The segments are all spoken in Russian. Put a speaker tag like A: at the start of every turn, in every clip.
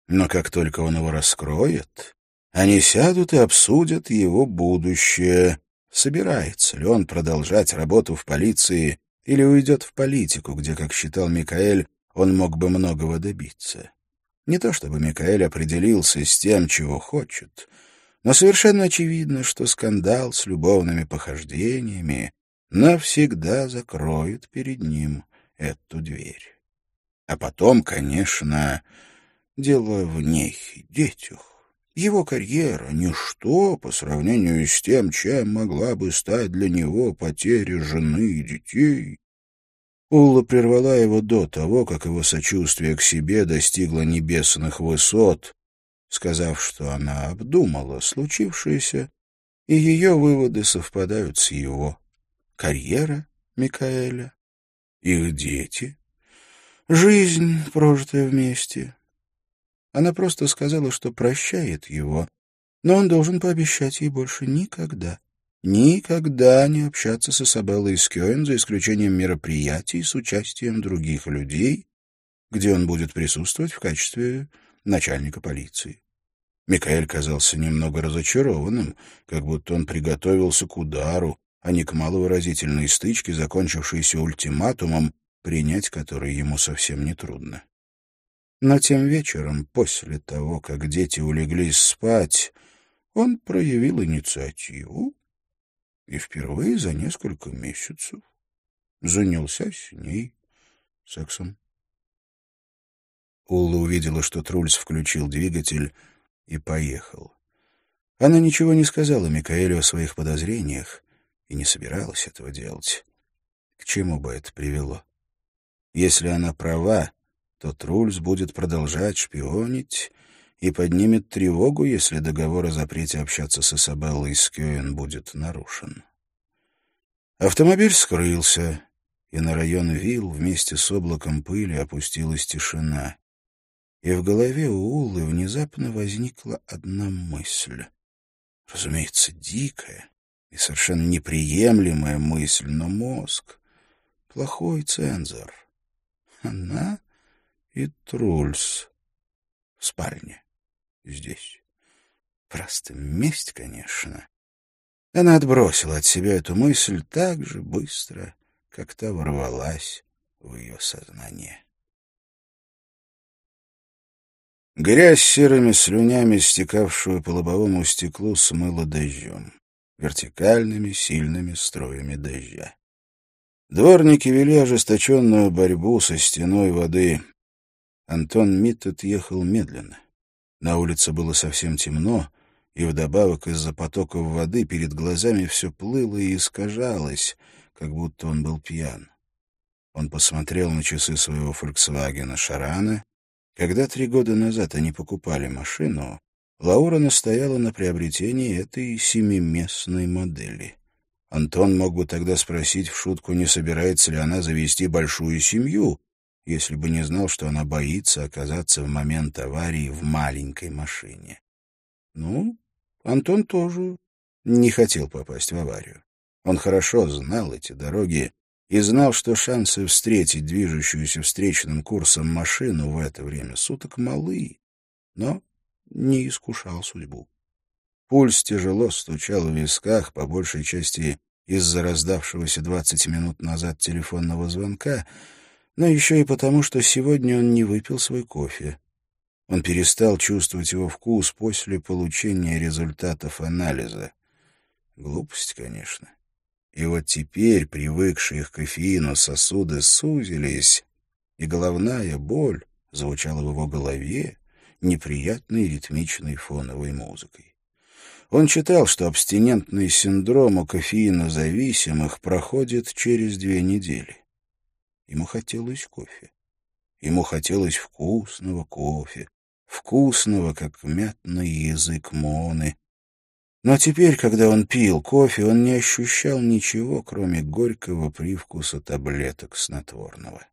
A: Но как только он его раскроет, они сядут и обсудят его будущее. Собирается ли он продолжать работу в полиции или уйдет в политику, где, как считал Микаэль, он мог бы многого добиться. Не то чтобы Микаэль определился с тем, чего хочет, но совершенно очевидно, что скандал с любовными похождениями навсегда закроет перед ним эту дверь. А потом, конечно, дело в них и детях. Его карьера — ничто по сравнению с тем, чем могла бы стать для него потеря жены и детей. Улла прервала его до того, как его сочувствие к себе достигло небесных высот, сказав, что она обдумала случившееся, и ее выводы совпадают с его. Карьера Микаэля, их дети, жизнь, прожитая вместе. Она просто сказала, что прощает его, но он должен пообещать ей больше никогда не общаться с Исабеллой Скёен, за исключением мероприятий с участием других людей, где он будет присутствовать в качестве начальника полиции. Микаэль казался немного разочарованным, как будто он приготовился к удару, а не к маловыразительной стычке, закончившейся ультиматумом, принять который ему совсем нетрудно. Но тем вечером, после того, как дети улеглись спать, он проявил инициативу и впервые за несколько месяцев занялся с ней сексом. Улла увидела, что Трульс включил двигатель и поехал. Она ничего не сказала Микаэлю о своих подозрениях и не собиралась этого делать. К чему бы это привело? Если она права, то Трульс будет продолжать шпионить и поднимет тревогу, если договор о запрете общаться с Исабеллой Скёен будет нарушен. Автомобиль скрылся, и на район вилл вместе с облаком пыли опустилась тишина. И в голове у Уллы внезапно возникла одна мысль. Разумеется, дикая и совершенно неприемлемая мысль, но мозг — плохой цензор. Она и Трульс в спальне. Здесь. Просто месть, конечно. Она отбросила от себя эту мысль так же быстро, как та ворвалась в ее сознание. Грязь серыми слюнями, стекавшую по лобовому стеклу, смыла дождем. Вертикальными, сильными струями дождя. Дворники вели ожесточенную борьбу со стеной воды. Антон Миттед ехал медленно. На улице было совсем темно, и вдобавок из-за потоков воды перед глазами все плыло и искажалось, как будто он был пьян. Он посмотрел на часы своего «Фольксвагена Шарана». Когда 3 года назад они покупали машину, Лаура настояла на приобретении этой 7-местной модели. Антон мог бы тогда спросить в шутку, не собирается ли она завести большую семью, если бы не знал, что она боится оказаться в момент аварии в маленькой машине. Ну, Антон тоже не хотел попасть в аварию. Он хорошо знал эти дороги и знал, что шансы встретить движущуюся встречным курсом машину в это время суток малы, но не искушал судьбу. Пульс тяжело стучал в висках, по большей части из-за раздавшегося 20 минут назад телефонного звонка, но еще и потому, что сегодня он не выпил свой кофе. Он перестал чувствовать его вкус после получения результатов анализа. Глупость, конечно. И вот теперь, привыкшие к кофеину, сосуды сузились, и головная боль звучала в его голове неприятной ритмичной фоновой музыкой. Он читал, что абстинентный синдром у кофеинозависимых проходит через 2 недели. Ему хотелось кофе. Ему хотелось вкусного кофе, вкусного, как мятный язык Моны. Но теперь, когда он пил кофе, он не ощущал ничего, кроме горького привкуса таблеток снотворного.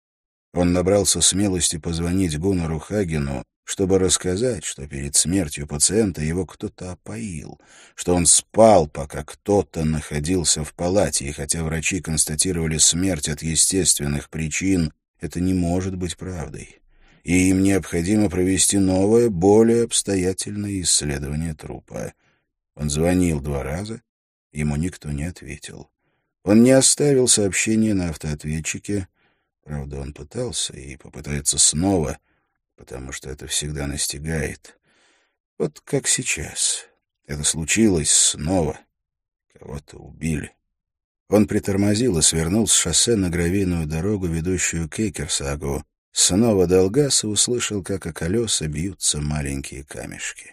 A: Он набрался смелости позвонить Гуннару Хагену, чтобы рассказать, что перед смертью пациента его кто-то опоил, что он спал, пока кто-то находился в палате, и хотя врачи констатировали смерть от естественных причин, это не может быть правдой. и им необходимо провести новое, более обстоятельное исследование трупа. Он звонил 2 раза, ему никто не ответил. Он не оставил сообщения на автоответчике, правда, он пытался и попытается снова, потому что это всегда настигает. Вот как сейчас. Это случилось снова. Кого-то убили. Он притормозил и свернул с шоссе на гравийную дорогу, ведущую к Экерсагу. Снова дал газ и услышал, как о колеса бьются маленькие камешки.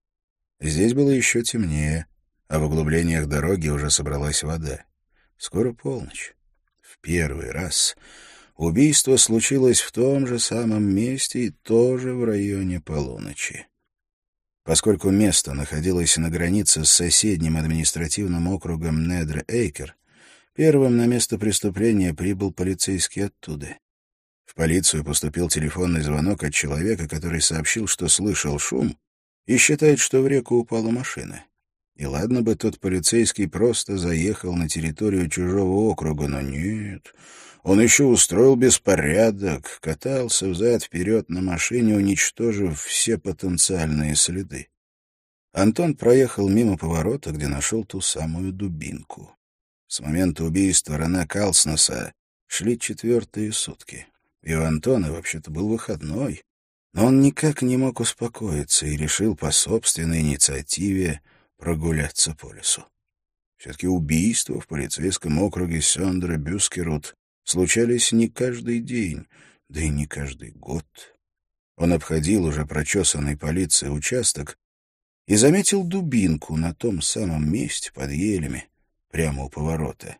A: Здесь было еще темнее, а в углублениях дороги уже собралась вода. Скоро полночь. В первый раз убийство случилось в том же самом месте и тоже в районе полуночи. Поскольку место находилось на границе с соседним административным округом Недр-Эйкер, первым на место преступления прибыл полицейский оттуда. В полицию поступил телефонный звонок от человека, который сообщил, что слышал шум и считает, что в реку упала машина. И ладно бы тот полицейский просто заехал на территорию чужого округа, но нет. Он еще устроил беспорядок, катался взад-вперед на машине, уничтожив все потенциальные следы. Антон проехал мимо поворота, где нашел ту самую дубинку. С момента убийства Рене Калснеса шли 4-е сутки. И у Антона вообще-то был выходной. Но он никак не мог успокоиться и решил по собственной инициативе прогуляться по лесу. Все-таки убийства в полицейском округе Сёндре-Бюскерут случались не каждый день, да и не каждый год. Он обходил уже прочесанный полицией участок и заметил дубинку на том самом месте под елями, прямо у поворота.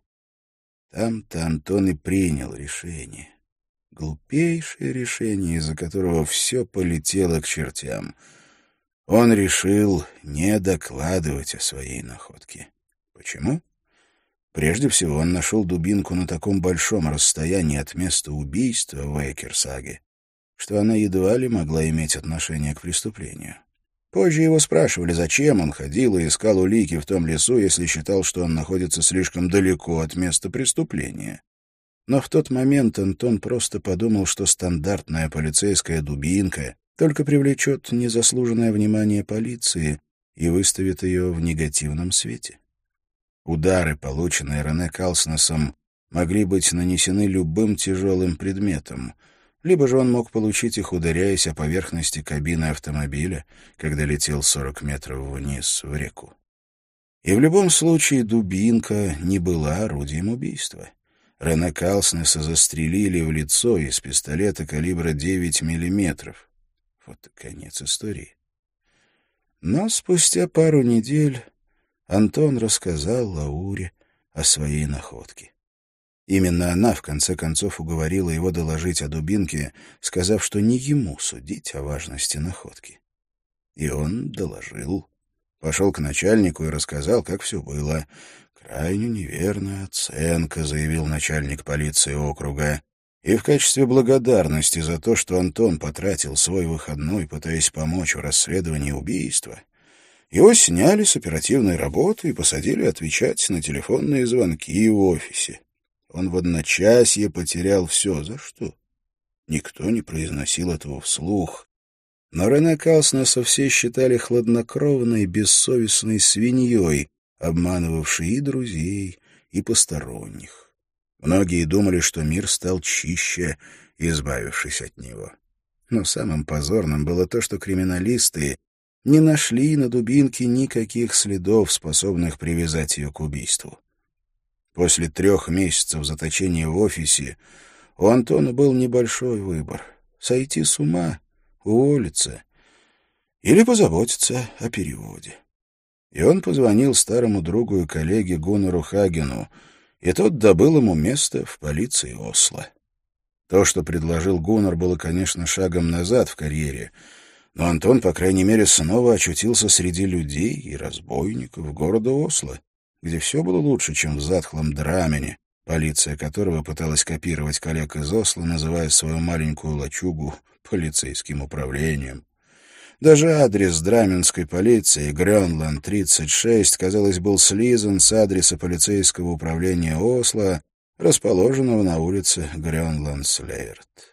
A: Там-то Антон и принял решение. Глупейшее решение, из-за которого все полетело к чертям. Он решил не докладывать о своей находке. Почему? Прежде всего, он нашел дубинку на таком большом расстоянии от места убийства в Экерсаге, что она едва ли могла иметь отношение к преступлению. Позже его спрашивали, зачем он ходил и искал улики в том лесу, если считал, что он находится слишком далеко от места преступления. Но в тот момент Антон просто подумал, что стандартная полицейская дубинка только привлечет незаслуженное внимание полиции и выставит ее в негативном свете. Удары, полученные Рене Калснесом, могли быть нанесены любым тяжелым предметом, либо же он мог получить их, ударяясь о поверхности кабины автомобиля, когда летел 40 метров вниз в реку. И в любом случае дубинка не была орудием убийства. Рене Калснеса застрелили в лицо из пистолета калибра 9 миллиметров. Вот и конец истории. Но спустя пару недель Антон рассказал Лауре о своей находке. Именно она, в конце концов, уговорила его доложить о дубинке, сказав, что не ему судить о важности находки. И он доложил. Пошел к начальнику и рассказал, как все было. «Крайне неверная оценка», — заявил начальник полиции округа. И в качестве благодарности за то, что Антон потратил свой выходной, пытаясь помочь в расследовании убийства, его сняли с оперативной работы и посадили отвечать на телефонные звонки в офисе. Он в одночасье потерял все. За что? Никто не произносил этого вслух. Но Рене Калснеса все считали хладнокровной, бессовестной свиньей, обманывавшей и друзей, и посторонних. Многие думали, что мир стал чище, избавившись от него. Но самым позорным было то, что криминалисты не нашли на дубинке никаких следов, способных привязать ее к убийству. После 3 месяцев заточения в офисе у Антона был небольшой выбор — сойти с ума, уволиться или позаботиться о переводе. И он позвонил старому другу и коллеге Гуннару Хагену, и тот добыл ему место в полиции Осло. То, что предложил Гуннар, было, конечно, шагом назад в карьере, но Антон, по крайней мере, снова очутился среди людей и разбойников города Осло, где все было лучше, чем в затхлом Драмене, полиция которого пыталась копировать коллег из Осло, называя свою маленькую лачугу полицейским управлением. Даже адрес драменской полиции, Грёнланд, 36, казалось, был слизан с адреса полицейского управления Осло, расположенного на улице Грёнланд-Слейерт.